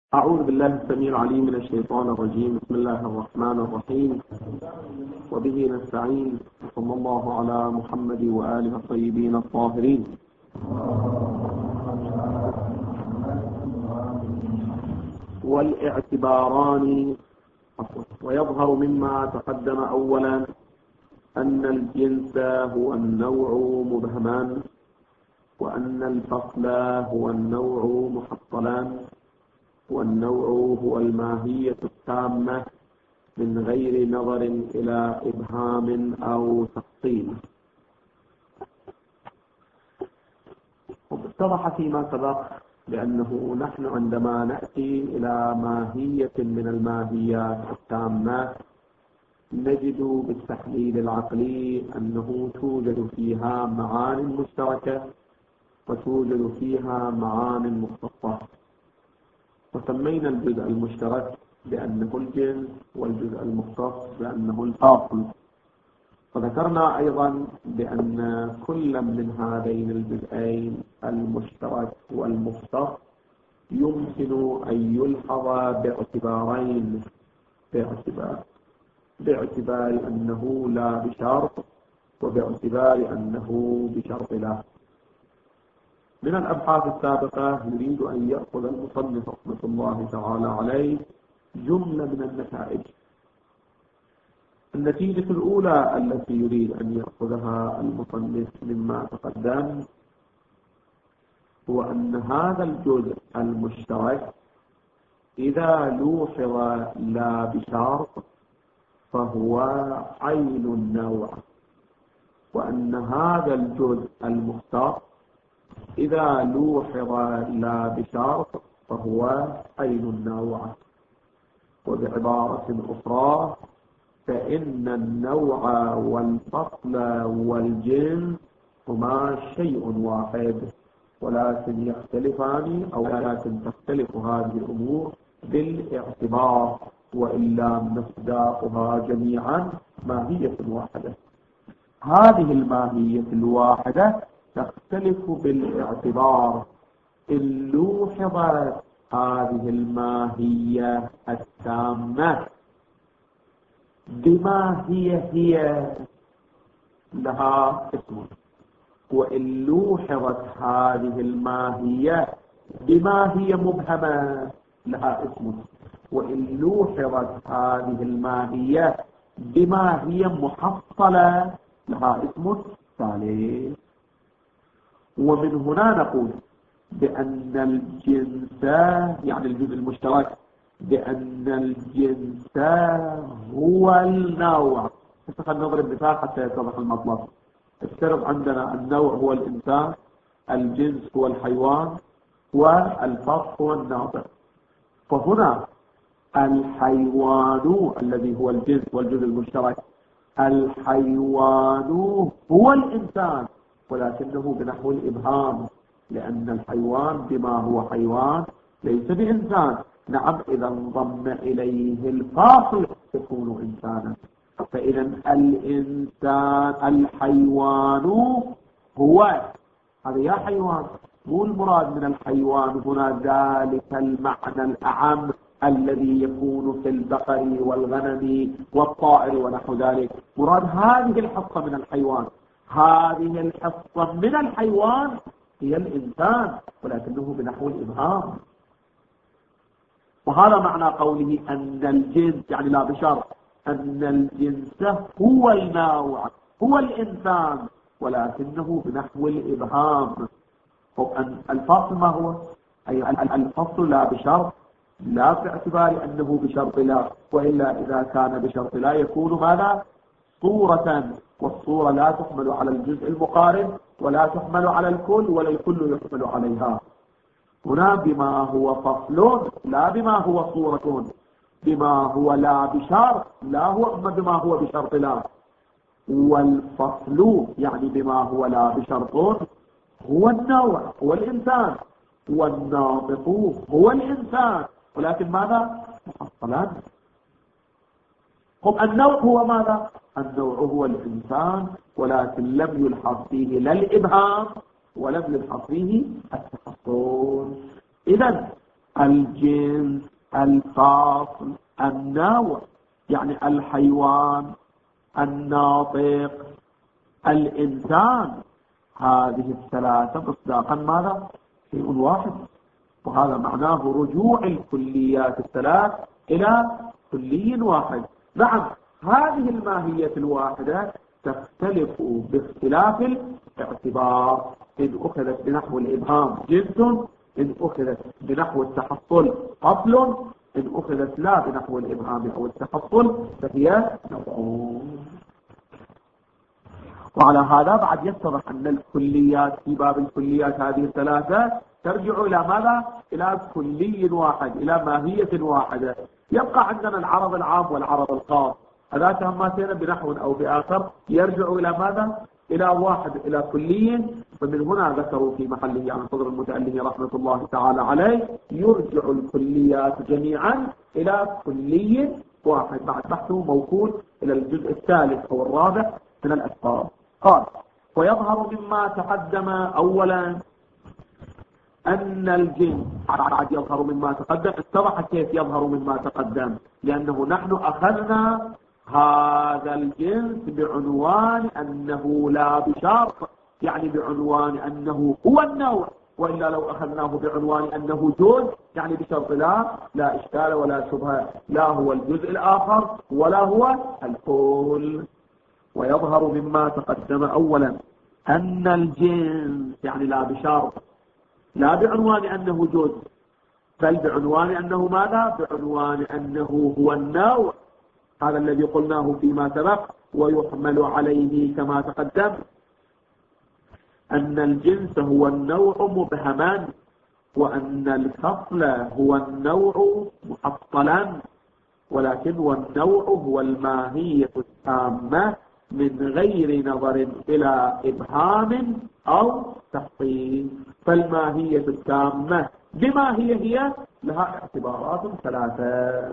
أعوذ بالله السميع العليم من الشيطان الرجيم. بسم الله الرحمن الرحيم، وبه نستعين. صلى الله على محمد وآله الطيبين الطاهرين. والاعتباران. ويظهر مما تقدم أولا أن الجنس هو النوع مبهمان، وأن الفصل هو النوع محصلان، والنوع هو الماهية التامة من غير نظر إلى إبهام أو تفصيل. واتضح فيما سبق بأنه نحن عندما نأتي إلى ماهية من الماهيات التامة نجد بالتحليل العقلي أنه توجد فيها معان مشتركة وتوجد فيها معان مختصة، وسمينا الجزء المشترك بأنه الجنس والجزء المختص بأنه الفاصل. وذكرنا أيضا بأن كل من هذين الجزئين المشترك والمختص يمكن أن يلحظ باعتبارين، باعتبار أنه لا بشرط، وباعتبار أنه بشرط لا. من الأبحاث السابقة يريد أن يأخذ المصنف رحمة الله تعالى عليه جملة من النتائج. النتيجة الأولى التي يريد أن يأخذها المصنف مما تقدم هو أن هذا الجزء المشترك إذا لوحظ لا بشرط فهو عين النوع، وأن هذا الجزء المختص إذا لوحظ لا بشرط فهو عين النوع. وبعبارة أخرى فإن النوع والفصل والجنس هما شيء واحد، ولكن يختلفان أو ولكن تختلف هذه الأمور بالاعتبار، وإلا مصداقها جميعا ماهية واحدة. هذه الماهية الواحدة تختلف بالاعتبار. إن لوحظت هذه الماهية التامة بما هي لها اسم، وإن لوحظت هذه الماهية بما هي مبهمة لها اسم، وإن لوحظت هذه الماهية بما هي محصلة لها اسم ثالث. ومن هنا نقول بأن الجنس يعني الجزء المشترك بأن الجنس هو النوع. خلينا نضرب مثال حتى يتضح المطلب. افترض عندنا النوع هو الإنسان، الجنس هو الحيوان، والفصل هو الناطق. فهنا الحيوان الذي هو الجنس والجزء المشترك، الحيوان هو الإنسان ولكنه بنحو الإبهام، لأن الحيوان بما هو حيوان ليس بإنسان. نعم، إذا انضم إليه الفاصل يكون إنسانا. فإذا الإنسان الحيوان هو هذا يا حيوان، مو المراد من الحيوان هنا ذلك المعنى الأعم الذي يكون في البقر والغنم والطائر ونحو ذلك. مراد هذه الحصة من الحيوان. هذه الحصة من الحيوان هي الإنسان ولكنه بنحو الإبهام. وهذا معنى قوله أن الجنس يعني لا بشرط، أن الجنس هو النوع هو الإنسان ولكنه بنحو الإبهام. الفصل ما هو؟ أي الفصل لا بشرط، لا في اعتبار أنه بشرط لا، وإلا إذا كان بشرط لا يكون ماذا؟ صورة، والصورة لا تحمل على الجزء المقارن ولا تحمل على الكل، ولا الكل يحمل عليها. هنا بما هو فصل لا بما هو صورة، بما هو لا بشرط لا هو بما هو بشرط لا. والفصل يعني بما هو لا بشرط هو النوع هو الإنسان، والناطق هو الإنسان، ولكن ماذا؟ محصلان. النوع هو ماذا؟ النوع هو الإنسان، ولكن لم يلحظ فيه لا الإبهام ولم يلحظ فيه التفصيل. إذن الجنس، الفصل، النوع، يعني الحيوان، الناطق، الإنسان، هذه الثلاثة مصداقا ماذا؟ شيء واحد. وهذا معناه رجوع الكليات الثلاث إلى كلي واحد. نعم، هذه الماهية الواحدة تختلف باختلاف الاعتبار. إن أخذت بنحو الإبهام جنس، إن أخذت بنحو التحصل فصل، إن أخذت لا بنحو الإبهام أو التحصل فهي نوع. وعلى هذا بعد يتضح أن الكليات في باب الكليات هذه الثلاثة ترجع إلى ماذا؟ إلى كلي واحد، إلى ماهية واحدة. يبقى عندنا العرض العام والعرض الخاص، هذا هما بنحو أو بآخر يرجع إلى ماذا؟ إلى واحد، إلى كلي. فمن هنا ذكروا في محله عن صدر المتألم رحمة الله تعالى عليه يرجع الكليات جميعا إلى كلي واحد. بعد بحثه موصول إلى الجزء الثالث أو الرابع من الأسباب. قال: ويظهر مما تقدم أولا أن الجنس. بعد يظهر مما تقدم، اتضح كيف يظهر مما تقدم، لأنه نحن أخذنا هذا الجنس بعنوان أنه لا بشرط، يعني بعنوان أنه هو النوع، وإلا لو أخذناه بعنوان أنه جزء يعني بشرط لا إشكال ولا شبهة، لا هو الجزء الآخر ولا هو الكل. ويظهر مما تقدم أولا أن الجنس يعني لا بشرط، لا بعنوان أنه جزء، بل بعنوان أنه ماذا؟ بعنوان أنه هو النوع. هذا الذي قلناه فيما سبق. ويحمل عليه كما تقدم أن الجنس هو النوع مبهما، وأن الفصل هو النوع محصلا، ولكن والنوع هو الماهية التامة من غير نظر إلى إبهام أو تحصيل. فالماهية التامة بما هي لها اعتبارات ثلاثة.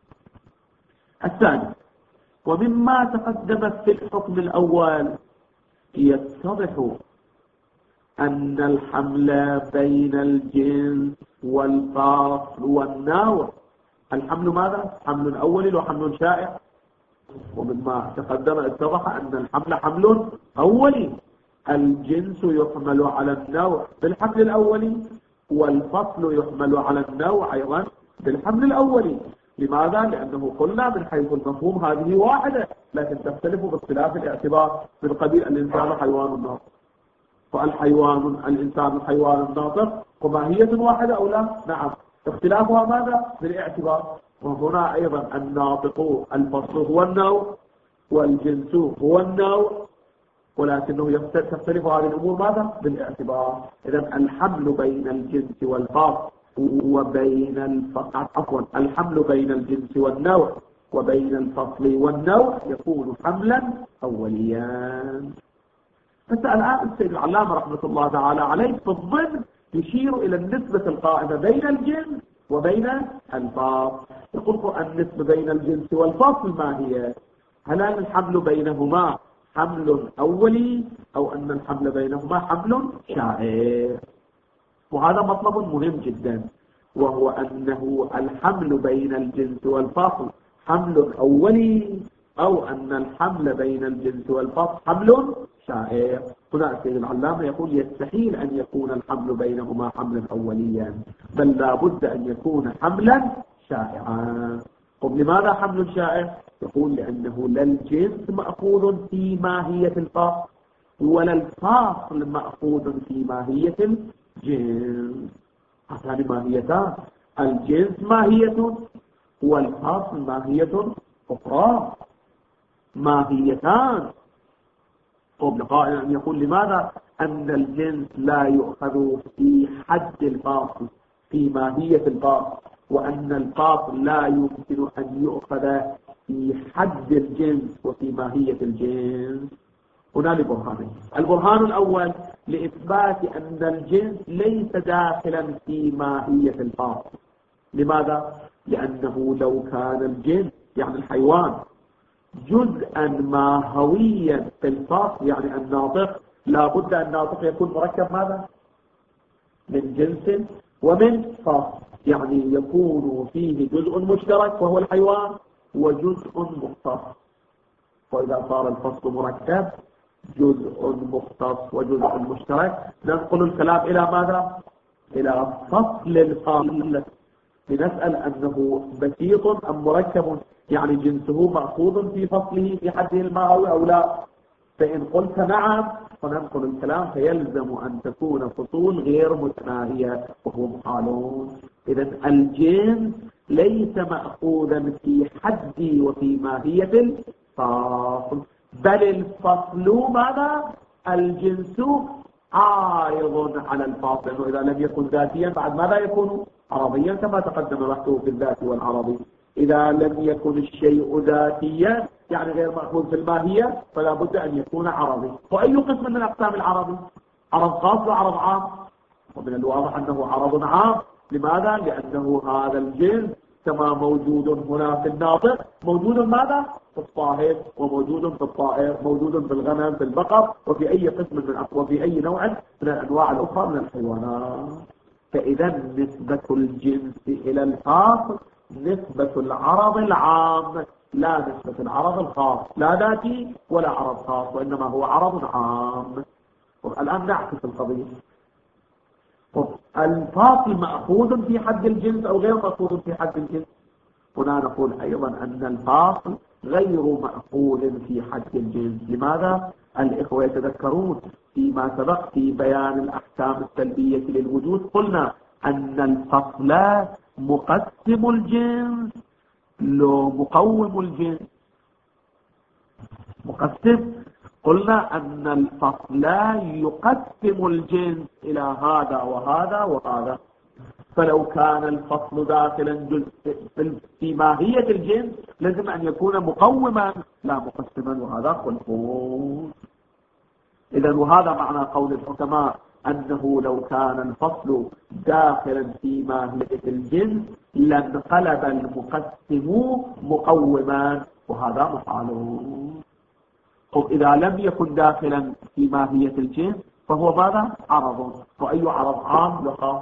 الثاني: ومما تقدم في الحكم الأول يتضح أن الحمل بين الجنس والفصل والنوع. الحمل ماذا؟ حمل أولي وحمل شائع. ومما تقدم اتضح أن الحمل حمل أولي، الجنس يحمل على النوع بالحمل الأولي، والفصل يحمل على النوع أيضا بالحمل الأولي. لماذا؟ لأنه قلنا من حيث المفهوم هذه واحدة، لكن تختلف باختلاف الاعتبار. من قبيل الإنسان حيوان ناطق، فالحيوان الإنسان الحيوان الناطق وماهية واحدة أو لا؟ نعم، اختلافها ماذا؟ بالاعتبار. وهنا أيضا الناطق الفصل هو النوع والجنس هو النوع، ولكنه تختلف هذه الأمور ماذا؟ بالاعتبار. إذن الحمل بين الجنس والفصل وبين الحمل بين الجنس والنوع وبين الفصل والنوع يكون حملا أوليا. الآن السيد العلامة رحمة الله تعالى عليه في الضمن يشير إلى النسبة القائمة بين الجنس وبين الفصل. يقول النسبة بين الجنس والفصل ما هي؟ هل الحمل بينهما حمل أولي أو أن الحمل بينهما حمل شائع؟ وهذا مطلب مهم جدا، وهو أنه الحمل بين الجنس والفصل حمل أولي أو أن الحمل بين الجنس والفصل حمل شائع. هنا السيد العلامة يقول يستحيل أن يكون الحمل بينهما حملا أوليا، بل لا بد أن يكون حملا شائعا. طب لماذا حمل شائع؟ يقول لأنه لا الجنس مأخوذ في ماهية الفصل ولا الفصل مأخوذ في ماهية الجنس. هاتان ماهيتان، الجنس ماهية والفصل ماهية أخرى، ماهيتان. طب لقائل أن يقول لماذا أن الجنس لا يؤخذ في حد الفاصل في ماهية الفاصل، وأن الفاصل لا يمكن أن يؤخذ في حد الجنس وفي ماهية الجنس؟ هنا لبرهانين. البرهان الأول لإثبات أن الجنس ليس داخلا في ماهية الفاصل. لماذا؟ لأنه لو كان الجنس يعني الحيوان جزءا ماهويا في الفصل يعني الناطق، لا بد أن الناطق يكون مركب ماذا؟ من جنس ومن فصل. يعني يكون فيه جزء مشترك وهو الحيوان وجزء مختص. وإذا صار الفصل مركب جزء مختص وجزء مشترك ننقل الكلام إلى ماذا؟ إلى فصل الفاصل، لنسأل أنه بسيط أم مركب، يعني جنسه مأخوذ في فصله في حده المائوي أو لا. فإن قلت نعم فننقل الكلام فيلزم أن تكون فصول غير متناهية وهو محال. إذن الجنس ليس مأخوذا في حد وفي ماهية الفصل، بل الفصل ماذا؟ الجنس عارض على الفاصل، لأنه إذا لم يكن ذاتيا بعد ماذا يكون؟ عرضيا، كما تقدم بحثه في الذات والعرضي. إذا لم يكن الشيء ذاتيا يعني غير مأخوذ في الماهية فلا بد أن يكون عرضي. وأي قسم من أقسام العرضي؟ عرض خاص وعرض عام؟ ومن الواضح أنه عرض عام. لماذا؟ لأنه هذا الجنس كما موجود هنا في الناطق موجود ماذا؟ في الصاهد، وموجود في الطائر، موجود في الغنم، في البقر، وفي أي قسم وفي أي نوع من الأنواع الأخرى من الحيوانات. فإذا نسبة الجنس إلى الفاصل نسبة العرض العام لا نسبة العرض الخاص، لا ذاتي ولا عرض خاص، وإنما هو عرض عام. الآن نعكس القضية. الفاصل مأخوذ في حد الجنس أو غير مأخوذ في حد الجنس؟ هنا نقول أيضا أن الفاصل غير مأخوذ في حد الجنس. لماذا؟ الإخوة يتذكرون فيما سبق في بيان الأحكام السلبية للوجود قلنا أن الفصل مقسم الجنس لو مقوم الجنس. مقسم، قلنا أن الفصل يقسم الجنس إلى هذا وهذا وهذا. فلو كان الفصل داخلا جزء في ماهية الجنس لازم أن يكون مقوما لا مقسما، وهذا خلفون. إذن وهذا معنى قول الحكماء أنه لو كان الفصل داخلا في ماهية الجنس لانقلب المقسم مقوما، وهذا محال. إذا لم يكن داخلا في ماهية الجنس فهو ماذا؟ عرض. وأي عرض؟ عام وخاص؟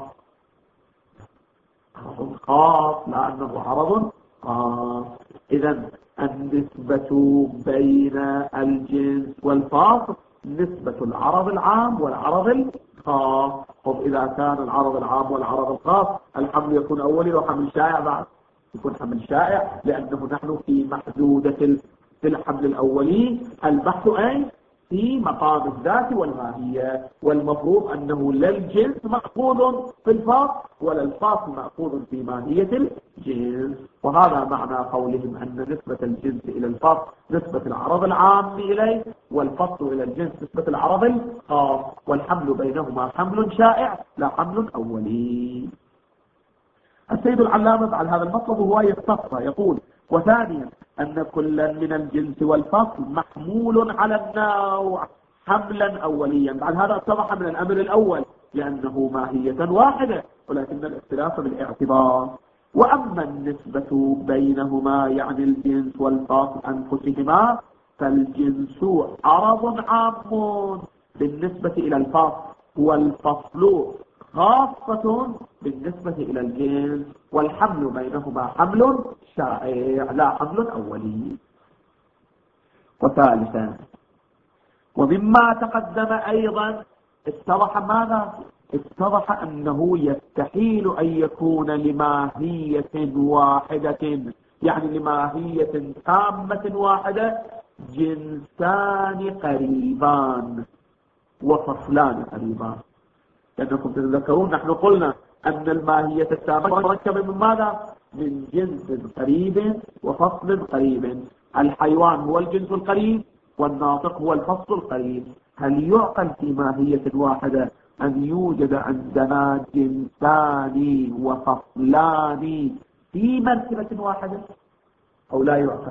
عرض خاص، لأنه عرض خاص. إذن النسبة بين الجنس والفاصل نسبة العرض العام والعرض الخاص. إذا كان العرض العام والعرض الخاص الحمل يكون أولي وحمل شائع بعد، يكون حمل شائع لأنه نحن في محدودة في الحمل الأولي البحث أي في مقام الذات والماهية، والمفروض أنه لا الجنس مأخوذ في الفاصل ولا الفاصل مأخوذ في ماهية الجنس. وهذا معنى قولهم أن نسبة الجنس إلى الفاصل نسبة العرض العام إليه، والفصل إلى الجنس نسبة العرض الخاص، والحمل بينهما حمل شائع لا حمل أولي. السيد العلامة على هذا المطلب وهو يستفسر يقول: وثانيا أن كل من الجنس والفصل محمول على النوع حملا أوليا. بعد هذا اتضح من الأمر الأول لأنه ماهية واحدة ولكن الاختلاف بالاعتبار. وأما النسبة بينهما يعني الجنس والفصل أنفسهما فالجنس عرض عام بالنسبة إلى الفصل، والفصل خاصة بالنسبة إلى الجنس، والحمل بينهما حمل شائع لا حمل أولي. وثالثا ومما تقدم أيضا اتضح ماذا؟ اتضح أنه يستحيل أن يكون لماهية واحدة يعني لماهية تامة واحدة جنسان قريبان وفصلان قريبان. لأنكم تتذكرون نحن قلنا أن الماهية التامة مركبة من ماذا؟ من جنس قريب وفصل قريب. الحيوان هو الجنس القريب والناطق هو الفصل القريب. هل يعقل في ماهية واحدة أن يوجد عندنا جنسان وفصلان في مركبة واحدة أو لا يعقل؟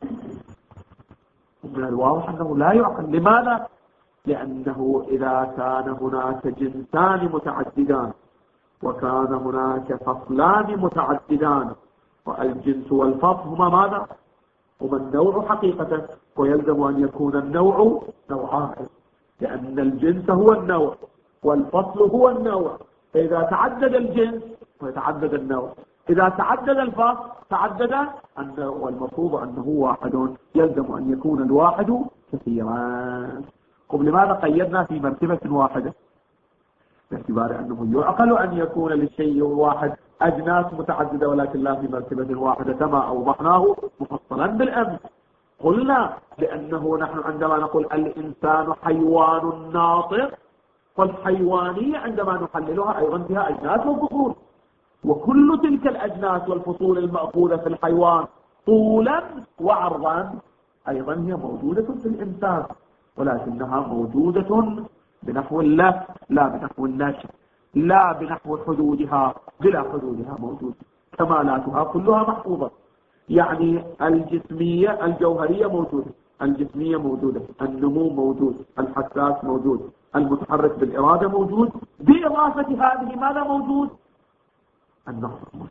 من الواضح أنه لا يعقل. لماذا؟ لأنه إذا كان هناك جنسان متعددان وكان هناك فصلان متعددان، والجنس والفصل هما ماذا؟ هما النوع حقيقة، ويلزم أن يكون النوع نوعان، لأن الجنس هو النوع والفصل هو النوع. فإذا تعدد الجنس ويتعدد النوع. إذا تعدد الفصل تعدد النوع، والمفروض أنه واحد، يلزم أن يكون الواحد كثيرا. طب لماذا قيدنا في مرتبة واحدة؟ باعتبار أنه يعقل أن يكون للشيء واحد أجناس متعددة ولكن لا في مرتبة واحدة، كما أوضحناه مفصلا بالأمس. قلنا لأنه نحن عندما نقول الإنسان حيوان ناطق، فالحيوانية عندما نحللها أيضا فيها أجناس وفصول، وكل تلك الأجناس والفصول المأخوذة في الحيوان طولا وعرضا أيضا هي موجودة في الإنسان، ولكنها موجودة بنحو اللف لا بنحو النشر، لا بنحو حدودها، بلا حدودها موجودة، كمالاتها كلها محفوظة. يعني الجسمية الجوهرية موجودة، الجسمية موجودة، النمو موجود، الحساس موجود، المتحرك بالإرادة موجود، بإضافة هذه ماذا موجود؟ النقص موجود.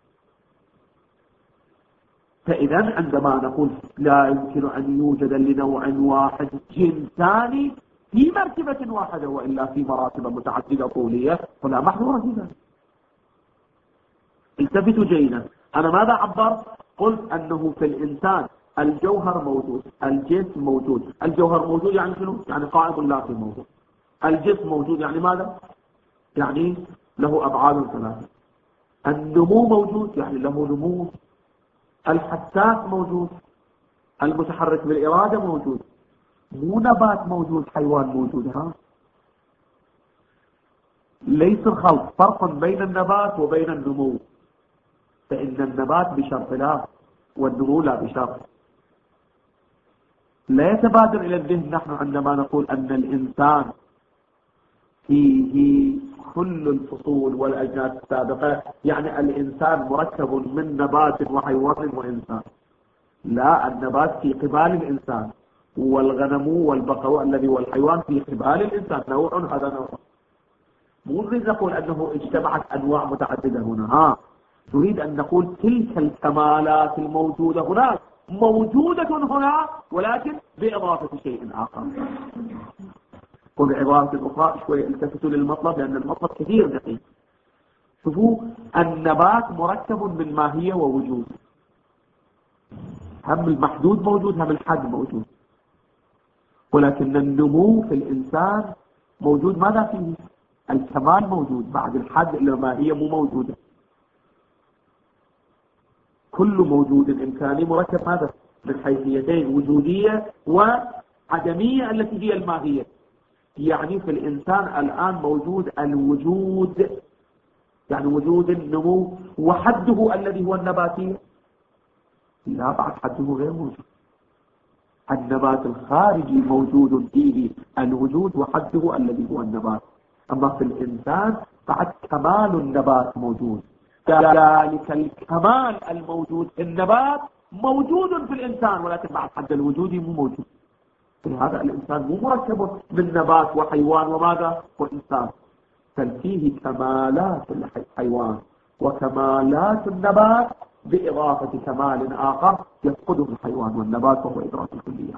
فإذا عندما نقول لا يمكن أن يوجد لنوع واحد جنسان في مرتبة واحدة وإلا في مراتب متعددة طولية، فلا محظور في ذلك. التفتوا جيدا، أنا ماذا عبرت؟ قلت أنه في الإنسان الجوهر موجود، الجسم موجود. الجوهر موجود يعني شنو؟ يعني قائم لاقي موجود. الجسم موجود يعني ماذا؟ يعني له أبعاد ثلاثة. النمو موجود يعني له نمو. الحساس موجود، المتحرك بالإرادة موجود. مو نبات موجود، حيوان موجود. ها، ليس الخلط، فرق بين النبات وبين النمو، فإن النبات بشرط لا، والنمو لا بشرط. لا يتبادر إلى الذهن نحن عندما نقول أن الإنسان فيه كل الفصول والأجناس السابقة، يعني الإنسان مركب من نبات وحيوان وإنسان. لا، النبات في قبال الإنسان، والغنم والبقر الذي والحيوان في قبال الإنسان، نوع هذا نوع. مو نريد نقول أنه اجتمعت أنواع متعددة هنا، نريد أن نقول تلك الكمالات الموجودة هناك موجودة هنا، ولكن بإضافة شيء آخر. وبعبارة أخرى شوي التفتوا للمطلب لأن المطلب كثير دقيق. شوفوا، النبات مركب من ماهية ووجود، هم المحدود موجود هم الحد موجود، ولكن النمو في الإنسان موجود ماذا فيه؟ الكمال موجود، بعد الحد الماهية مو موجودة. كل موجود إمكاني مركب ماذا؟ من حيثيتين، وجودية وعدمية التي هي الماهية. يعني في الإنسان الآن موجود الوجود، يعني وجود النمو، وحده الذي هو النباتية لا، بعد حده غير موجود. النبات الخارجي موجود فيه الوجود وحده الذي هو النبات، أما في الإنسان بعد كمال النبات موجود، ذلك الكمال الموجود في النبات موجود في الإنسان، ولكن بعد حد الوجود مو موجود. هذا الإنسان مو مركب من نبات وحيوان وماذا؟ وإنسان، بل فيه كمالات الحيوان وكمالات النبات بإضافة كمال آخر يفقده الحيوان والنبات وهو إدراك الكلية.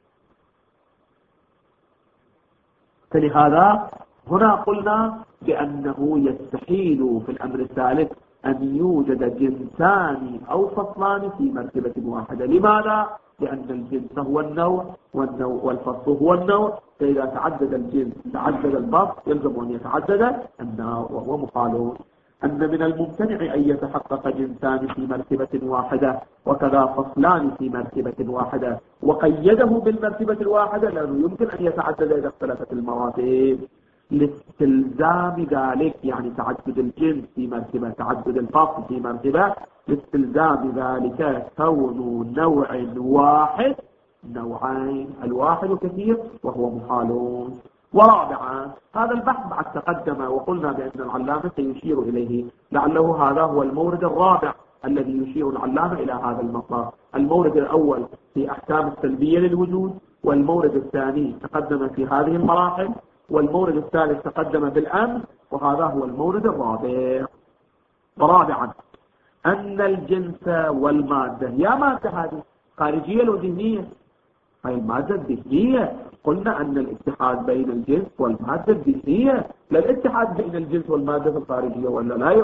فلهذا هنا قلنا بأنه يستحيل في الأمر الثالث أن يوجد جنسان أو فصلان في مرتبة واحدة. لماذا؟ لأن الجنس هو النوع والفصل هو النوع، فإذا تعدد الجنس تعدد الفصل يلزم أن يتعدد النوع، وهو محال. أن من الممتنع أن يتحقق جنسان في مرتبة واحدة وكذا فصلان في مرتبة واحدة، وقيده بالمرتبة الواحدة لأنه يمكن أن يتعدد إذا اختلفت المراتب لاستلزام ذلك، يعني تعدد الجنس في مرتبة، تعدد الفصل في مرتبة، لاستلزام ذلك كون نوع واحد نوعين، الواحد كثير وهو محال. ورابعا، هذا البحث بعد تقدم وقلنا بأن العلامة سيشير إليه، لعله هذا هو المورد الرابع الذي يشير العلامة إلى هذا المطلب. المورد الأول في أحكام السلبية للوجود، والمورد الثاني تقدم في هذه المراحل، والمورد الثالث تقدم بالأمس، وهذا هو المورد الرابع. ورابعا، أن الجنس والمادة، يا مادة هذه خارجية وذهنية؟ هاي المادة الذهنية. قلنا أن الاتحاد بين الجنس والمادة الذهنية، لا الاتحاد بين الجنس والمادة الخارجية، ولا لا يعقل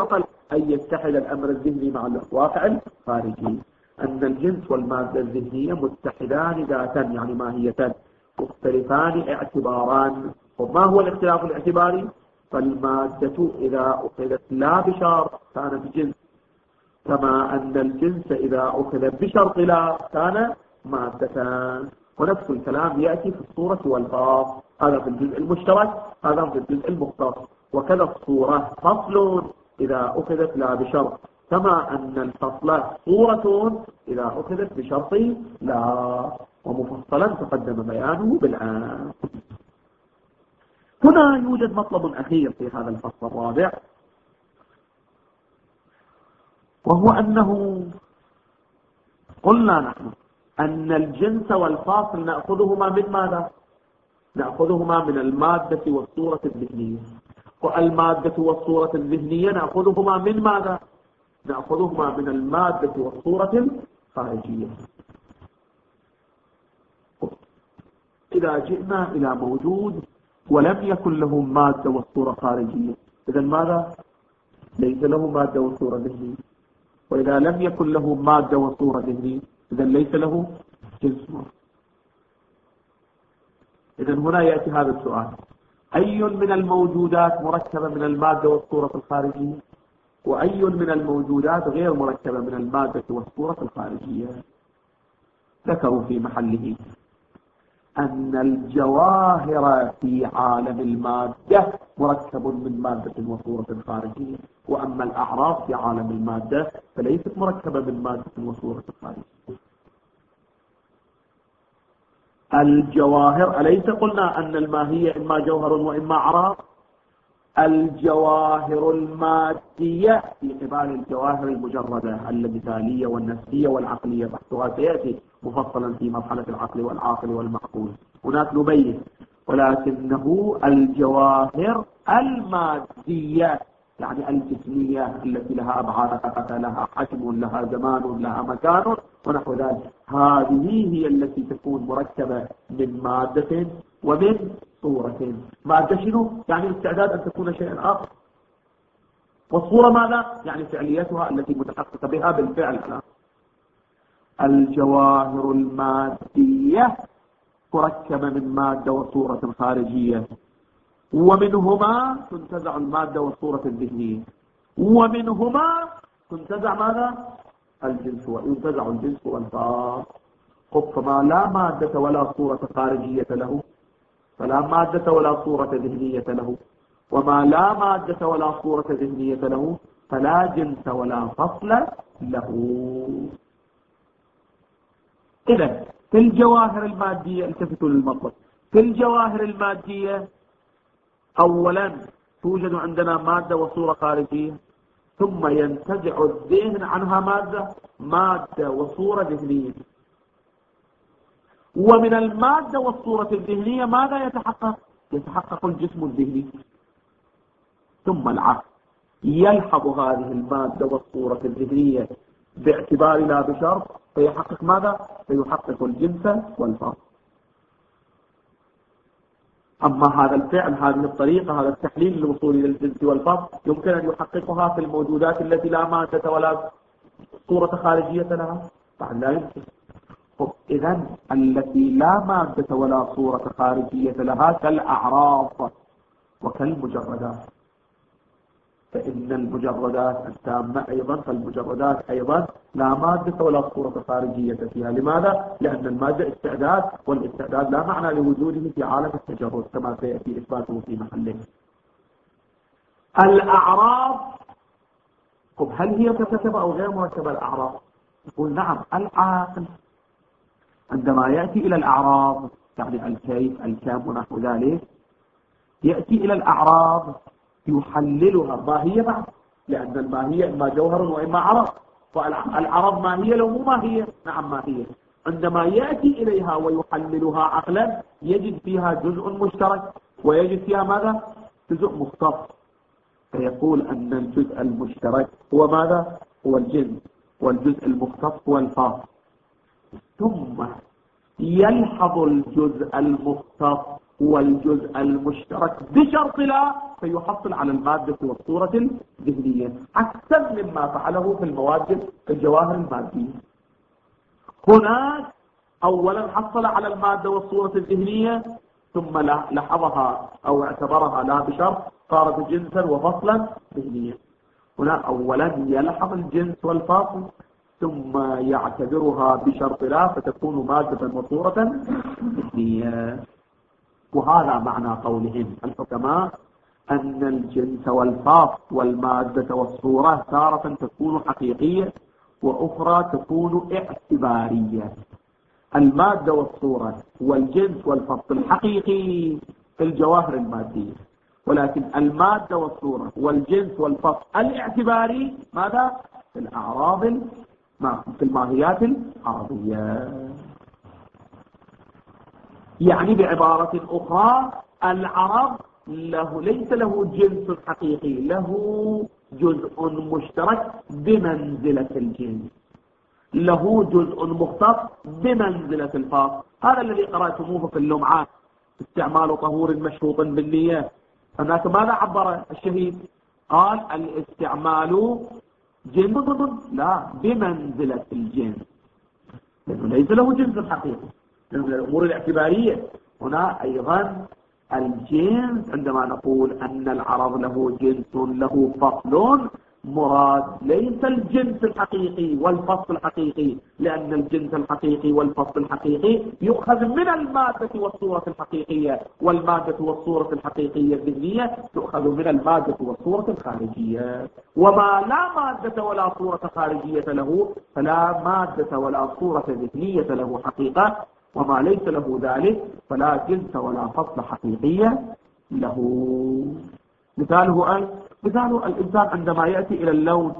أن يتحد الأمر الذهني مع الواقع الخارجي، أن الجنس والمادة الذهنية متحدان ذاتا يعني ماهية، مختلفان اعتباران. وما هو الاختلاف الاعتباري؟ فالمادة إذا أخذت لا بشرط كانت جنس، كما أن الجنس إذا أخذ بشرط لا كان مادتان. ونفس الكلام يأتي في الصورة والفاظ، هذا في الجزء المشترك، هذا في الجزء المختص. وكذا الصورة فصل إذا أخذت لا بشرط، كما أن الفصل صورة إذا أخذت بشرط لا، ومفصلا تقدم بيانه بالآن. هنا يوجد مطلب أخير في هذا الفصل الرابع، وهو أنه قلنا نحن أن الجنس والفاصل نأخذهما من ماذا؟ نأخذهما من المادة والصورة الذهنية. والمادة والصورة الذهنية نأخذهما من ماذا؟ نأخذهما من المادة والصورة الخارجية. إذا جئنا إلى موجود ولم يكن له مادة والصورة خارجية، إذن ماذا؟ ليس له مادة والصورة ذهنية. وإذا لم يكن له مادة وصورة ذهنية إذن ليس له جنس. إذن هنا يأتي هذا السؤال: أي من الموجودات مركبة من المادة والصورة الخارجية؟ وأي من الموجودات غير مركبة من المادة والصورة الخارجية؟ ذكروا في محله أن الجواهر في عالم المادة مركب من مادة وصورة خارجية، وأما الأعراض في عالم المادة فليست مركبة من مادة وصورة خارجية. الجواهر أليس قلنا أن الماهية إما جوهر وإما أعراض؟ الجواهر المادية في قبال الجواهر المجردة المثالية والنسبية والعقلية، بحثها سيأتي مفصلا في مرحلة العقل والعاقل والمعقول، هناك نبين. ولكنه الجواهر المادية يعني الجسمية التي لها أبعاد، لها حجم، لها زمان، لها مكان ونحو ذلك، هذه هي التي تكون مركبة من مادة ومن صورة. مادة شنو؟ يعني الاستعداد أن تكون شيئا آخر. والصورة ماذا؟ يعني فعليتها التي متحققة بها بالفعل. الجواهر المادية مركبة من مادة وصورة خارجية، ومنهما تنتزع المادة والصورة الذهنية، ومنهما تنتزع ماذا؟ الجنس، وينتزع الجنس والفاصل. فما لا مادة ولا صورة خارجية له فلا مادة ولا صورة ذهنية له، وما لا مادة ولا صورة ذهنية له فلا جنس ولا فصل له. إذن في الجواهر المادية، التفتوا للمطلب، في الجواهر المادية أولا توجد عندنا مادة وصورة خارجية، ثم ينتزع الذهن عنها مادة وصورة ذهنية. ومن المادة والصورة الذهنية ماذا يتحقق؟ يتحقق الجسم الذهني. ثم العقل يلحظ هذه المادة والصورة الذهنية باعتبار لا بشرط، فيحقق ماذا؟ فيحقق الجنس والفصل. أما هذا الفعل، هذه الطريقة، هذا التحليل للوصول إلى الجنس والفصل يمكن أن يحققها في الموجودات التي لا مادة ولا صورة خارجية لها؟ طبعا لا يمكن. إذن التي لا مادة ولا صورة خارجية لها كالأعراض وكالمجردات. فإن المجردات التامة أيضا، فالمجردات أيضا لا مادة ولا صورة خارجية فيها. لماذا؟ لأن المادة استعداد، والاستعداد لا معنى لوجوده في عالم التجرد كما سيأتي إثباته في محله. الأعراض، هل هي مركبة أو غير مركبة الأعراض؟ نقول نعم. العاقل عندما يأتي إلى الأعراض يعني الكيف، الكم ونحو ذلك، يأتي إلى الأعراض يحللها ماهية بعد، لأن الماهية إما جوهر وإما عرض، فالعرض ماهية لو مو ماهية؟ نعم ماهية. عندما يأتي إليها ويحللها عقلا يجد فيها جزء مشترك ويجد فيها ماذا؟ جزء مختص، فيقول أن الجزء المشترك هو ماذا؟ هو الجنس، والجزء المختص هو الفاصل. ثم يلحظ الجزء المختص والجزء المشترك بشرط لا فيحصل على المادة والصورة الذهنية، أكثر مما فعله في المواد الجواهر المادية. هناك أولا حصل على المادة والصورة الذهنية ثم لحظها أو اعتبرها لا بشرط صارت جنسا وفصلا ذهنيا. هنا أولا يلحظ الجنس والفصل ثم يعتبرها بشرط لا فتكون مادة وصورة ذهنية. وهذا معنى قولهم الحكماء أن الجنس والفصل والمادة والصورة تارة تكون حقيقية وأخرى تكون اعتبارية. المادة والصورة والجنس والفصل الحقيقي في الجواهر المادية، ولكن المادة والصورة والجنس والفصل الاعتباري ماذا؟ في الأعراض في الماهيات العرضية. يعني بعبارة أخرى العرض ليس له جنس حقيقي، له جزء مشترك بمنزلة الجنس، له جزء مختص بمنزلة الفاصل. هذا الذي قرأتموه في اللمعات، استعمال طهور مشروط بالنية. هناك ماذا عبر الشهيد؟ قال الاستعمال جنس لا بمنزلة الجنس، لأنه ليس له جنس حقيقي من الأمور الاعتبارية. هنا أيضا الجنس عندما نقول أن العرض له جنس له فصل، مراد ليس الجنس الحقيقي والفصل الحقيقي، لأن الجنس الحقيقي والفصل الحقيقي يؤخذ من المادة والصورة الحقيقية، والمادة والصورة الحقيقية الذهنية تؤخذ من المادة والصورة الخارجية. وما لا مادة ولا صورة خارجية له فلا مادة ولا صورة ذهنية له حقيقة، وما ليس له ذلك فلا جنس ولا فصل حقيقية له. مثاله الإنسان عندما يأتي إلى اللون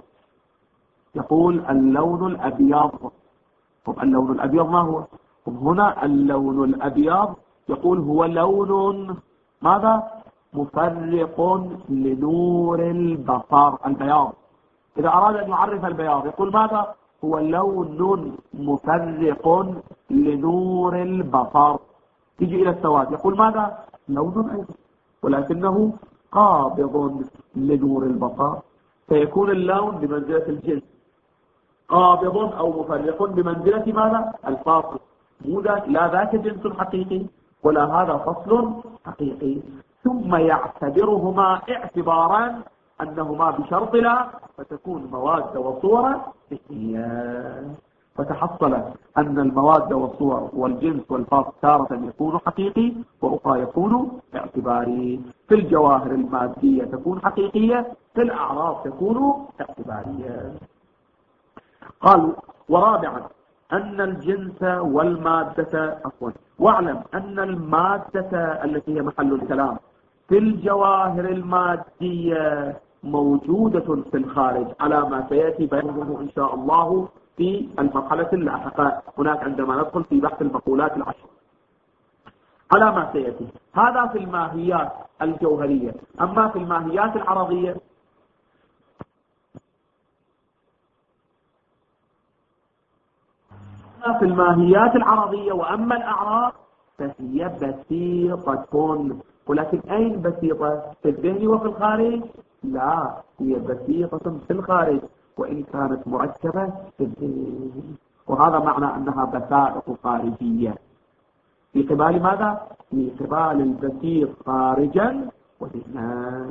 يقول اللون الأبيض. طب اللون الأبيض ما هو؟ هنا اللون الأبيض يقول هو لون ماذا؟ مفرق لنور البصر، البياض. إذا أراد أن يعرف البياض يقول ماذا؟ هو لون مفرق لنور البصر. تيجي إلى السواد يقول ماذا؟ لون أيضا ولكنه قابض لنور البصر، فيكون اللون بمنزلة الجنس، قابض أو مفرق بمنزلة ماذا؟ الفاصل. لا ذاك جنس حقيقي ولا هذا فصل حقيقي. ثم يعتبرهما اعتبارا أنهما بشرط لا فتكون مواد وصورة ذهنية. فتحصل أن المواد والصور والجنس والفاصل تارة يكون حقيقي وأخرى يكون اعتباري. في الجواهر المادية تكون حقيقية، في الأعراض تكون اعتبارية. قال ورابعا أن الجنس والمادة واعلم أن المادة التي هي محل الكلام في الجواهر المادية موجودة في الخارج على ما سيأتي بيانه إن شاء الله في المرحلة اللاحقة هناك عندما ندخل في بحث المقولات العشر على ما سيأتي. هذا في الماهيات الجوهرية. أما في الماهيات العرضية وأما الأعراض فهي بسيطة. ولكن أين بسيطة؟ في الذهن وفي الخارج؟ لا، هي بسيطة في الخارج وإن كانت مركبة في الذهن. وهذا معنى أنها بسائط خارجية في قبال ماذا؟ في قبال البسيط خارجا وذهنا.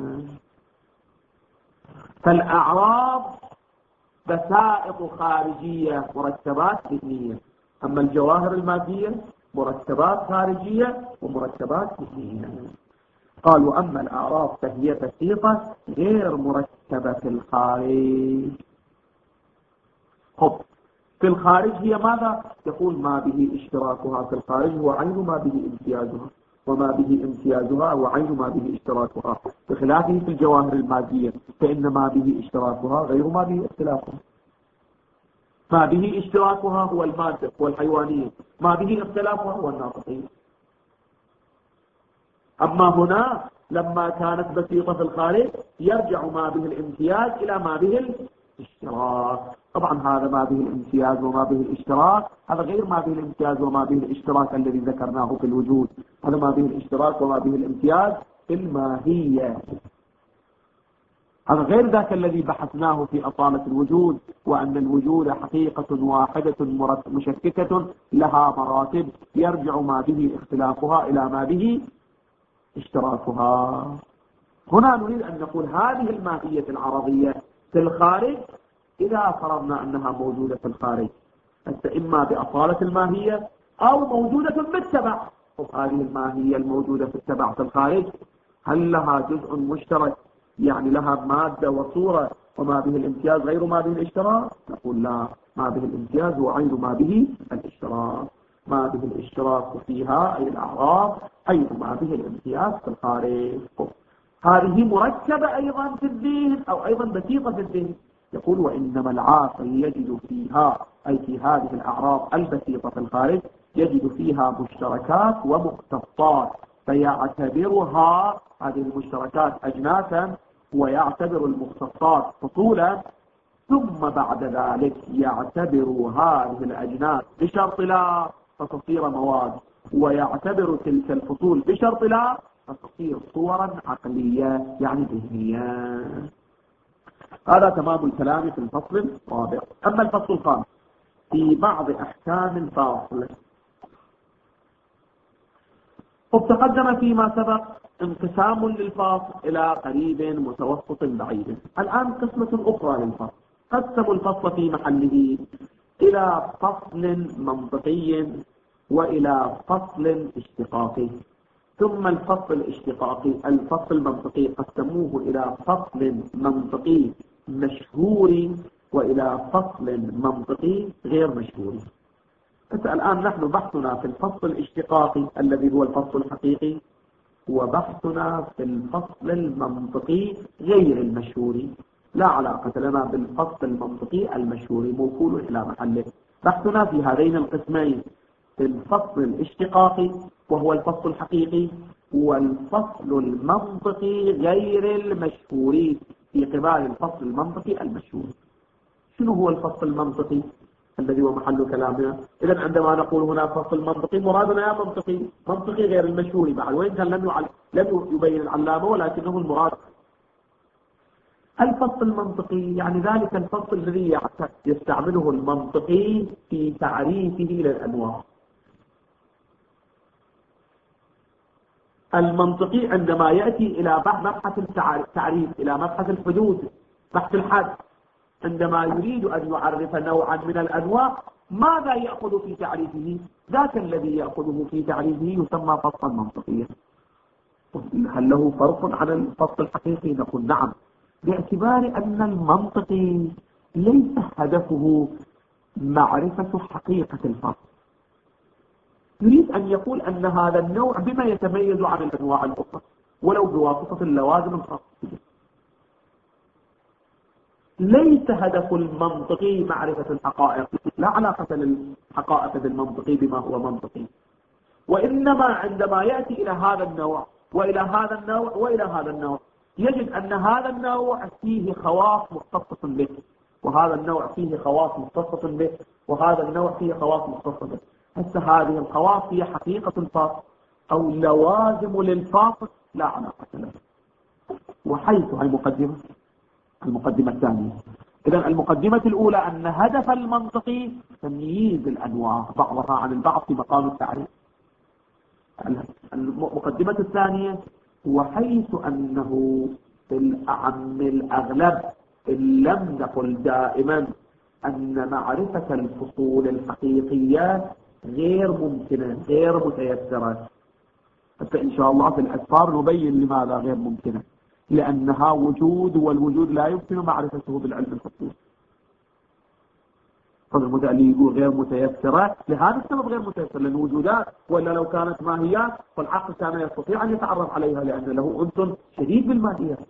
فالأعراض بسائط خارجية مركبات ذهنية، أما الجواهر المادية مركبات خارجية ومركبات ذهنية. قال وأما الأعراض فهي بسيطة غير مركبة في الخارج. في الخارج هي ماذا؟ يقول ما به اشتراكها في الخارج هو عين ما به امتيازها، وما به امتيازها هو عين ما به اشتراكها، بخلافه في الجواهر المادية فإن ما به اشتراكها غير ما به اختلافها. ما به اشتراكها هو المادة والحيوانية، ما به اختلافها هو الناطقين. أما هنا لما كانت بسيطة في الخارج يرجع ما به الامتياز إلى ما به الاشتراك، طبعا هذا ما به الامتياز وما به الاشتراك، هذا غير ما به الامتياز وما به الاشتراك الذي ذكرناه في الوجود، هذا ما به الاشتراك وما به الامتياز في الماهية. هذا غير ذاك الذي بحثناه في أصالة الوجود، وأن الوجود حقيقة واحدة مشككة لها مراتب يرجع ما به اختلافها إلى ما به اشتراكها. هنا نريد أن نقول هذه الماهية العرضية في الخارج إذا فرضنا أنها موجودة في الخارج إما بأصالة الماهية أو موجودة بالتبع. هذه الماهية الموجودة في التبع في الخارج هل لها جزء مشترك، يعني لها مادة وصورة وما به الامتياز غير ما به الاشتراك؟ نقول لا، ما به الامتياز وعين ما به الاشتراك. ما به الاشتراك فيها أي الأعراض، أي ما به الامتياز في الخارج. هذه مركبة أيضا في الذهن أو أيضا بسيطة في الذهن. يقول وإنما العاقل يجد فيها أي في هذه الأعراض البسيطة في الخارج يجد فيها مشتركات ومختصات، فيعتبرها هذه المشتركات أجناسا ويعتبر المختصات فصولا، ثم بعد ذلك يعتبر هذه الأجناس بشرط لا فتصير مواد، ويعتبر تلك الفصول بشرط لا فتصير صورا عقلية يعني ذهنية. هذا تمام الكلام في الفصل الرابع. أما الفصل الخامس في بعض أحكام الفاصل، تقدم فيما سبق انقسام للفاصل إلى قريب متوسط بعيد. الآن قسمة أخرى للفصل، قسموا الفصل في محله إلى فصل منطقي وإلى فصل اشتقاقي، ثم الفصل الاشتقاقي الفصل المنطقي قسموه إلى فصل منطقي مشهور وإلى فصل منطقي غير مشهور. الآن نحن بحثنا في الفصل الاشتقاقي الذي هو الفصل الحقيقي، وبحثنا في الفصل المنطقي غير المشهور، لا علاقة لنا بالفصل المنطقي المشهور موكول إلى محله. بحثنا في هذين القسمين، في الفصل الاشتقاقي وهو الفصل الحقيقي، والفصل المنطقي غير المشهور في قبال الفصل المنطقي المشهور. شنو هو الفصل المنطقي الذي هو محل كلامنا؟ إذا عندما نقول هنا فصل منطقي مرادنا يا منطقي غير المشهور بعد، وإن كان لم يبين العلامة ولكنه المراد. الفصل المنطقي يعني ذلك الفصل الذي يستعمله المنطقي في تعريفه للأنواع. المنطقي عندما يأتي إلى مبحث التعريف، إلى مبحث الحدود، بحث الحد، عندما يريد أن يعرف نوعا من الأنواع ماذا يأخذ في تعريفه؟ ذاك الذي يأخذه في تعريفه يسمى فصلا منطقيا. هل له فرق عن الفصل الحقيقي؟ نقول نعم، باعتبار أن المنطقي ليس هدفه معرفة حقيقة الفصل، يريد أن يقول أن هذا النوع بما يتميز عن الأنواع الأخرى ولو بواسطة اللوازم الخاصة. ليس هدف المنطقي معرفة الحقائق، لا علاقة للحقائق بالمنطقي بما هو منطقي، وإنما عندما يأتي إلى هذا النوع وإلى هذا النوع وإلى هذا النوع يجد أن هذا النوع فيه خواص مختصة به، وهذا النوع فيه خواص مختصة به، وهذا النوع فيه خواص مختصة به. هسه هذه الخواص هي حقيقة الفاصل أو لوازم للفاصل لا علاقة له. وحيث هي المقدمة الثانية. إذن المقدمة الأولى أن هدف المنطقي تمييز الأنواع بعضها عن البعض في مقام التعريف. المقدمة الثانية وحيث أنه في الأغلب إن لم نقل دائما أن معرفة الفصول الحقيقية غير ممكنة غير متيسرة، حتى إن شاء الله في الأسفار نبين لماذا غير ممكنة، لأنها وجود، والوجود لا يمكن معرفته بالعلم الفصول. فالمتألي يقول غير متيسرة لهذا السبب غير متيسرة، لأن وجودات، ولا لو كانت ماهيات فالعقل كان يستطيع أن يتعرف عليها لأن له أنس شديد بالماهيات.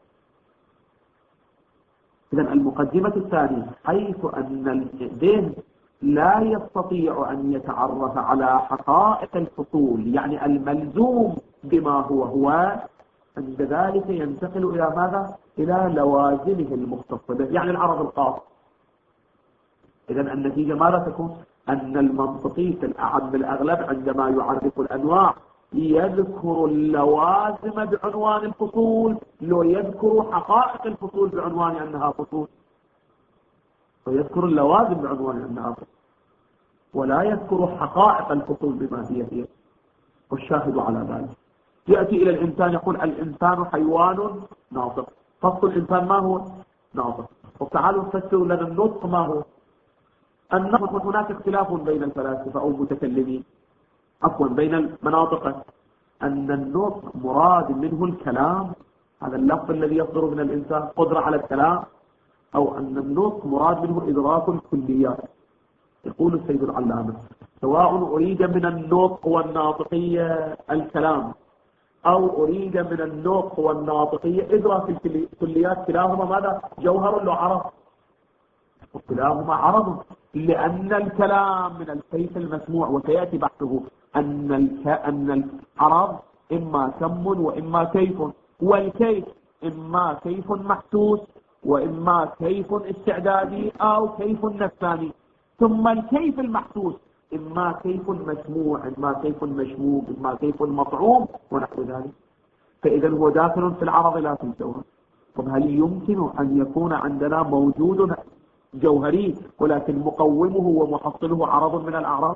إذن المقدمة الثانية حيث أن الذهن لا يستطيع أن يتعرف على حقائق الفصول يعني الملزوم بما هو عند ذلك ينتقل إلى ماذا؟ إلى لوازمه المختصة به، يعني العرض الخاص. إذن النتيجة ماذا تكون؟ أن المنطقي في الأعم الأغلب عندما يعرف الأنواع يذكر اللوازم بعنوان الفصول، لو يذكر حقائق الفصول بعنوان أنها فصول، ويذكر اللوازم بعنوان أنها فصول، ولا يذكر حقائق الفصول بما هي. والشاهد على ذلك يأتي إلى الإنسان يقول الإنسان حيوان ناطق. فصل الإنسان ما هو؟ ناطق. وتعالوا نفسروا لنا النطق ما هو. النطق هناك اختلاف بين الفلاسفة أو المتكلمين، عفوا بين المناطق، أن النطق مراد منه الكلام، هذا اللفظ الذي يصدر من الإنسان قدرة على الكلام، أو أن النطق مراد منه إدراك الكليات. يقول السيد العلامة سواء أريد من النطق والناطقية الكلام أو أريد من النطق والناطقية إدراك الكليات، كلاهما ماذا؟ جوهر وعرض، وكلاهما عرض، لأن الكلام من الكيف المسموع، وسيأتي بحثه أن العرض إما كم وإما كيف، والكيف إما كيف محسوس وإما كيف استعدادي أو كيف نفساني، ثم الكيف المحسوس إما كيف مسموع إما كيف مشموم إما كيف مطعوم ونحو ذلك. فإذا هو داخل في العرض لا في الجوهر. طب هل يمكن أن يكون عندنا موجود جوهري ولكن مقومه ومحصله عرض من الأعراض؟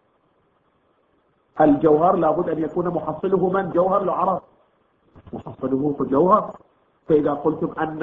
الجوهر لابد أن يكون محصله من؟ جوهر لعرض، محصله في جوهر. فإذا قلتم أن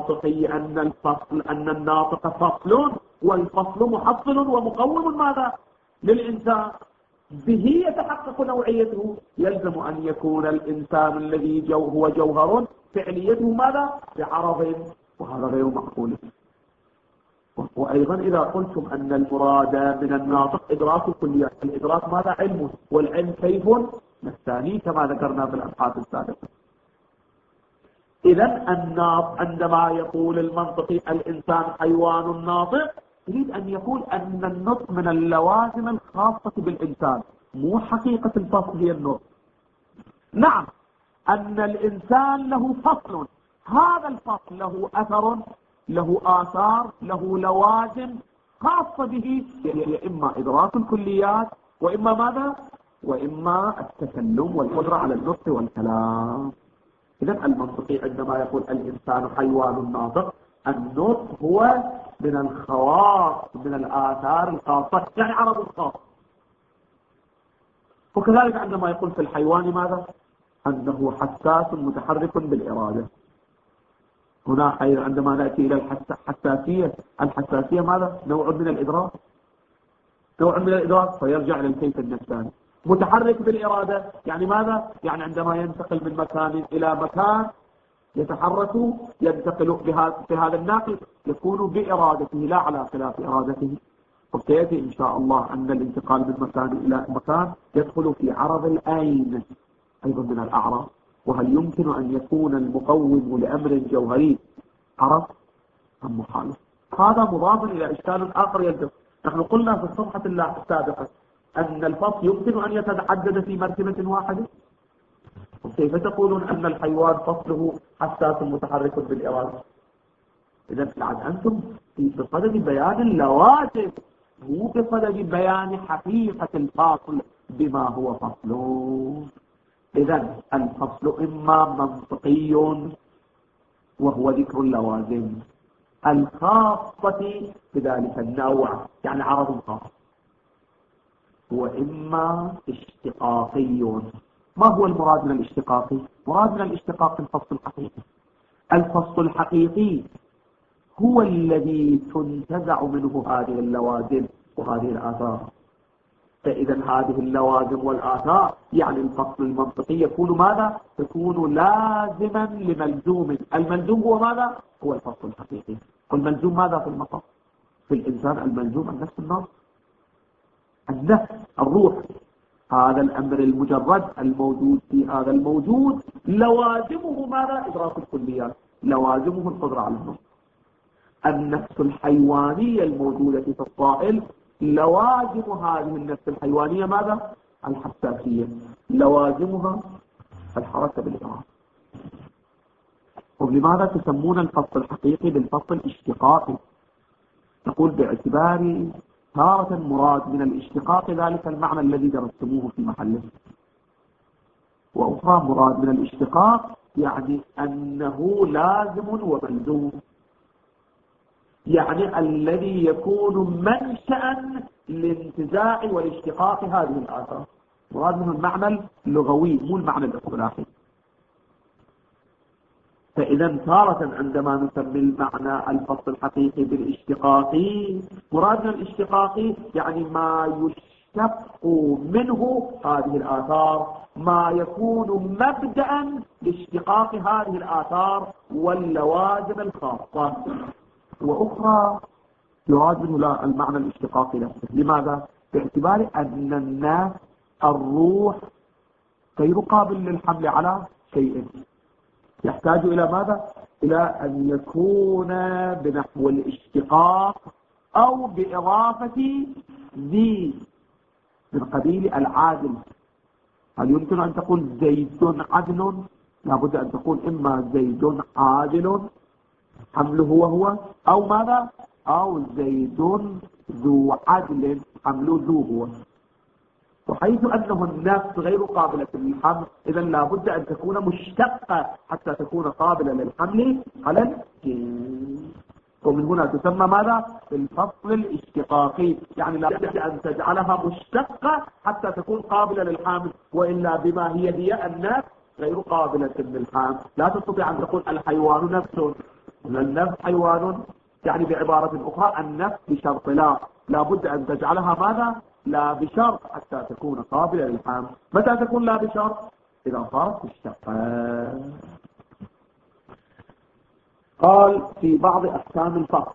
الناطق فصل، والفصل محصل ومقوم ماذا؟ للإنسان، به يتحقق نوعيته، يلزم أن يكون الإنسان الذي هو جوهر فعليته ماذا؟ بعرض، وهذا غير معقول. وأيضا إذا قلتم أن المراد من الناطق إدراك الكليات، الإدراك ماذا؟ علم، والعلم كيف الثاني كما ذكرنا في الأبحاث السابقة. إذا عندما يقول المنطقي الإنسان حيوان ناطق، يريد أن يقول أن النطق من اللوازم الخاصة بالإنسان، مو حقيقة الفصل هي النطق. نعم أن الإنسان له فصل، هذا الفصل له أثر، له آثار، له لوازم خاصة به، يعني إما إدراك الكليات وإما ماذا؟ وإما التكلم والقدرة على النطق والكلام. إذن المنطقي عندما يقول الإنسان حيوان ناطق، النطق هو من الخواص، من الآثار الخاصة، يعني عرض خاص. وكذلك عندما يقول في الحيوان ماذا؟ أنه حساس متحرك بالإرادة. هنا عندما نأتي إلى الحساسية، الحساسية ماذا؟ نوع من الإدراك، نوع من الإدراك، فيرجع للكيف النفساني. متحرك بالإرادة يعني ماذا؟ يعني عندما ينتقل من مكان إلى مكان يتحرك، ينتقل بهذا الناقل يكون بإرادته لا على خلاف إرادته. وسيأتي إن شاء الله أن الانتقال من مكان إلى مكان يدخل في عرض الأين أيضا من الأعراض. وهل يمكن أن يكون المقوم لأمر جوهري عرض أم مخالف؟ هذا مضاف إلى إشكال آخر يلزم. نحن قلنا في الصفحة السابقة أن الفصل يمكن أن يتعدد في مرتبة واحدة، وكيف تقولون أن الحيوان فصله حساس متحرك بالإرادة؟ إذا أنتم في صدد بيان اللوازم، مو بصدد بيان حقيقة الفاصل بما هو فصل. إذا الفصل إما منطقي وهو ذكر اللوازم الخاصة بذلك النوع، يعني عرض خاص، وإما اشتقاقي. ما هو المراد من الاشتقاقي؟ مراد من الاشتقاق الفصل الحقيقي. الفصل الحقيقي هو الذي تنتزع منه هذه اللوازم وهذه الآثار. فإذا هذه اللوازم والآثار يعني الفصل المنطقي يكون ماذا؟ يكون لازما لملزوم. الملزوم هو ماذا؟ هو الفصل الحقيقي. والملزوم ماذا في المطلق؟ في الإنسان الملزوم النفس النار، النفس، الروح. هذا الأمر المجرد الموجود في هذا الموجود لوازمه ماذا؟ إدراك الكليات، لوازمه القدرة على النطق. النفس الحيوانية الموجودة في الطائل لوازم هذه النفس الحيوانية ماذا؟ الحساسية، لوازمها الحركة بالإرادة. ولماذا تسمون الفصل الحقيقي بالفصل الاشتقاقي؟ نقول باعتبار تارة مراد من الاشتقاق ذلك المعنى الذي درستموه في محله، وأخرى مراد من الاشتقاق يعني أنه لازم وملزوم، يعني الذي يكون منشأ لانتزاع والاشتقاق هذه الآثار. مراد منه المعنى اللغوي مو المعنى الاصطلاحي. فإذا تارة عندما نسمي المعنى الفصل الحقيقي بالاشتقاقي، مراد من الاشتقاقي يعني ما يشتق منه هذه الآثار، ما يكون مبدأ لاشتقاق هذه الآثار واللوازم الخاصة. وأخرى يراد منه المعنى الاشتقاقي نفسه. لماذا؟ باعتبار أن الناس الروح غير قابل للحمل على شيء، يحتاج إلى ماذا؟ إلى أن يكون بنحو الاشتقاق أو بإضافة ذي من قبيل العادل. هل يمكن أن تقول زيد عدل؟ لابد أن تقول إما زيد عادل حمله وهو، أو ماذا؟ أو زيد ذو عدل حمله ذو هو. وحيث أنه النفس غير قابلة للحمل، إذا لابد أن تكون مشتقة حتى تكون قابلة للحمل على الجنس. ومن هنا تسمى ماذا؟ الفصل الاشتقاقي، يعني لابد أن تجعلها مشتقة حتى تكون قابلة للحمل، وإلا بما هي النفس غير قابلة للحمل. لا تستطيع أن تقول الحيوان نفس، النفس حيوان، يعني بعبارة أخرى النفس بشرط لا بد أن تجعلها ماذا؟ لا بشرط حتى تكون قابلة للحمل. متى تكون لا بشرط؟ إذا صارت مشتقة. قال في بعض أحكام الفصل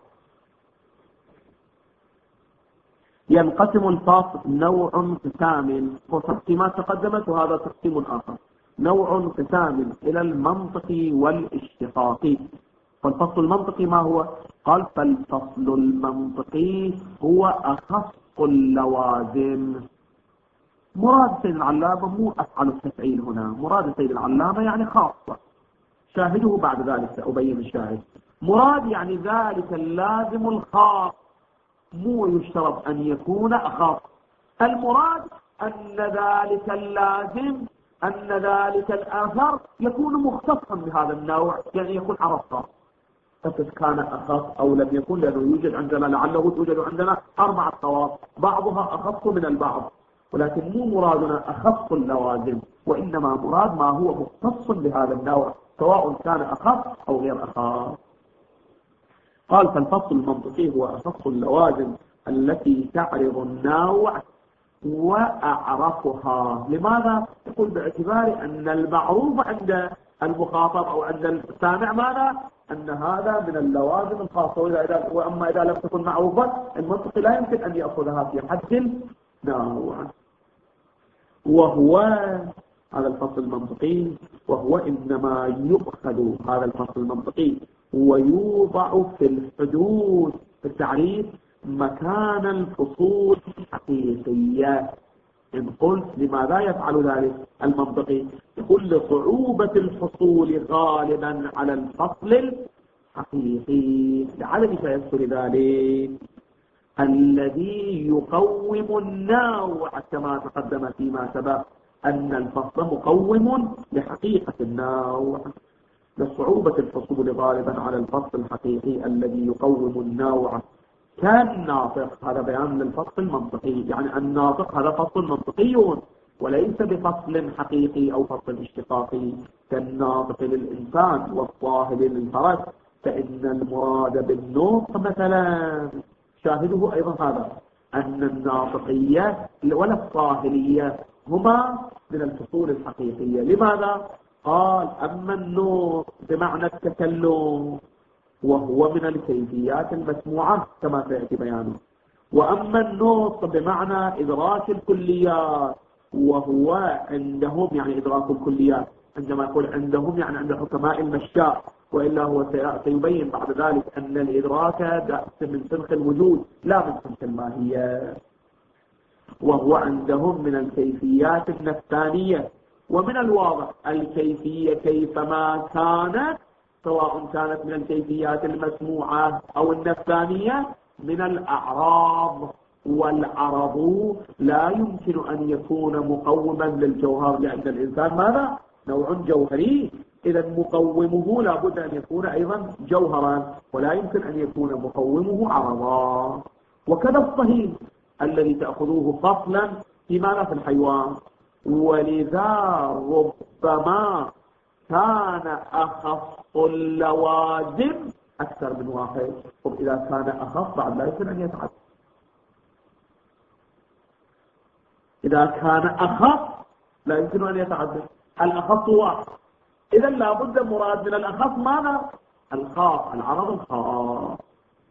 ينقسم الفصل نوع انقسام، وتقسيمات تقدمت وهذا تقسيم آخر. نوع انقسام إلى المنطقي والاشتقاقي. فالفصل المنطقي ما هو؟ قال فالفصل المنطقي هو أخص اللوازم. مراد سيد العلامة مو أفعل التفعيل هنا، مراد سيد العلامة يعني خاصة، شاهده بعد ذلك سأبين الشاهد. مراد يعني ذلك اللازم الخاص، مو يشترط أن يكون أخص. المراد أن ذلك اللازم، أن ذلك الآثر يكون مختصا بهذا النوع، يعني يكون عرفه فقد كان أخص أو لم يكن، لأنه يوجد عندنا لعله توجد عندنا 4 خواص بعضها أخص من البعض، ولكن مو مرادنا أخص اللوازم، وإنما مراد ما هو مختص بهذا النوع سواء كان أخص أو غير أخص. قال فالفصل المنطقي هو أخص اللوازم التي تعرض النوع وأعرفها. لماذا؟ يقول باعتبار أن المعروف عند المخاطب أو عند السامع ماذا؟ أن هذا من اللوازم الخاصة، وأما إذا لم تكن معروفة المنطق لا يمكن أن يأخذها في حد نوع. وهو هذا الفصل المنطقي، وهو إنما يؤخذ هذا الفصل المنطقي ويوضع في الحدود في التعريف مكان الفصول الحقيقية. إن قلت لماذا يفعل ذلك المنطقي؟ يقول لصعوبة الحصول غالبا على الفصل الحقيقي لعدم تيسر ذلك الذي يقوم النوع، كما تقدم فيما سبق أن الفصل مقوم لحقيقة النوع. لصعوبة الحصول غالبا على الفصل الحقيقي الذي يقوم النوع كالناطق. هذا بيان للفصل المنطقي، يعني الناطق هذا فصل منطقي وليس بفصل حقيقي أو فصل اشتقاقي. كالناطق للإنسان والصاهل للفرس، فإن المراد بالنطق مثلا شاهده أيضا هذا أن الناطقية ولا الصاهلية هما من الفصول الحقيقية. لماذا؟ قال أما النطق بمعنى التكلم وهو من الكيفيات المسموعة كما سيأتي بيانه، وأما النطق بمعنى إدراك الكليات وهو عندهم يعني إدراك الكليات. عندما يقول عندهم يعني عند حكماء المشاء، وإلا هو سيبين بعد ذلك أن الإدراك من سلخ الوجود لا من سلخ الماهية. وهو عندهم من الكيفيات النفسانية، ومن الواضح الكيفية كيفما كانت، سواء كانت من الكيفيات المسموعة أو النفسانية، من الأعراض، والعرض لا يمكن أن يكون مقوما للجوهر، لأن الإنسان ماذا؟ نوع جوهري، إذا مقومه لا بد أن يكون أيضا جوهرا، ولا يمكن أن يكون مقومه عرضا. وكذا الصهيل الذي تأخذوه فصلا في ماذا؟ في الحيوان. ولذا ربما كان أخص اللوازم أكثر من واحد. وإذا كان أخص بعد لا يمكن أن يتعدد. إذا كان أخص لا يمكن أن يتعدد، الأخص واحد، إذا لابد مراد من الأخص ماذا؟ الخاص، العرض الخاص.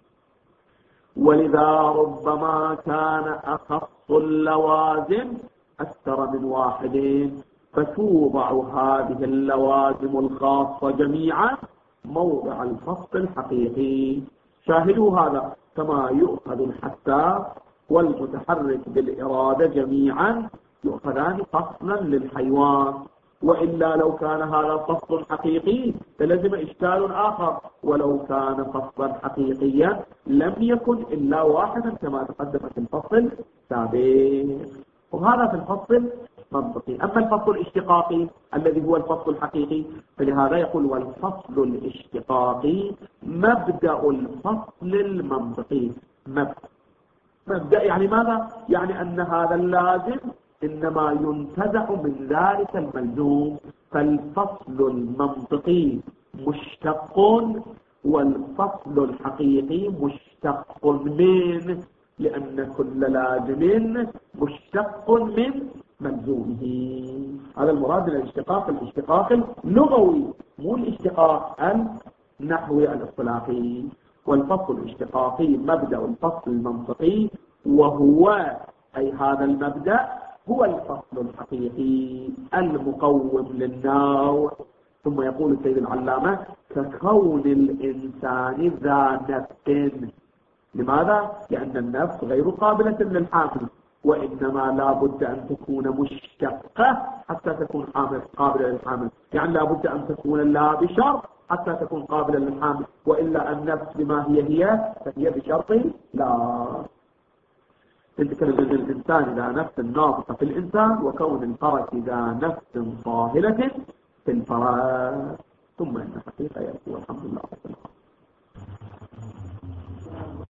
ولذا ربما كان أخص اللوازم أكثر من واحد، فتوضع هذه اللوازم الخاصة جميعا موضع الفصل الحقيقي. شاهدوا هذا، كما يؤخذ الحساس والمتحرك بالإرادة جميعا يؤخذان فصلا للحيوان، وإلا لو كان هذا فصل حقيقي فلزم إشكال آخر، ولو كان فصلا حقيقيا لم يكن إلا واحدا كما تقدم في الفصل السابق. وهذا في الفصل المنطقي. أما الفصل الاشتقاقي الذي هو الفصل الحقيقي فلهذا يقول والفصل الاشتقاقي مبدأ الفصل المنطقي. مبدأ يعني ماذا؟ يعني أن هذا اللازم إنما ينتزع من ذلك الملزوم، فالفصل المنطقي مشتق والفصل الحقيقي مشتق من، لأن كل لازم مشتق من ملزومه. هذا المراد من الاشتقاق، الاشتقاق اللغوي مو الاشتقاق النحوي الاصطلاحي. والفصل الاشتقاقي مبدأ الفصل المنطقي، وهو أي هذا المبدأ هو الفصل الحقيقي المقوم للنوع. ثم يقول السيد العلامة ككون الإنسان ذا نفس. لماذا؟ لأن النفس غير قابلة للحامل، وإنما لا بد أن تكون مشتقة حتى تكون قابلة للحامل، يعني لا بد أن تكون لا بشرط حتى تكون قابلة للحامل، وإلا النفس بما هي فهي بشرط لا. تذكر الإنسان ذا نفس ناطقة في الإنسان، وكون الفرس ذا نفس صاهلة في الفرس. ثم إن حقيقة يأتي والحمد لله.